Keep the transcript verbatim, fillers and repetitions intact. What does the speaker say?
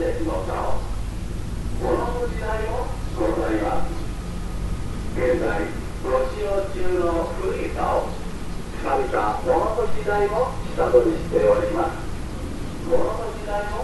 して乗ったの。この時代もございます。現在ご使用中の古い竿を久々物の時代も下取りしております。物の時代も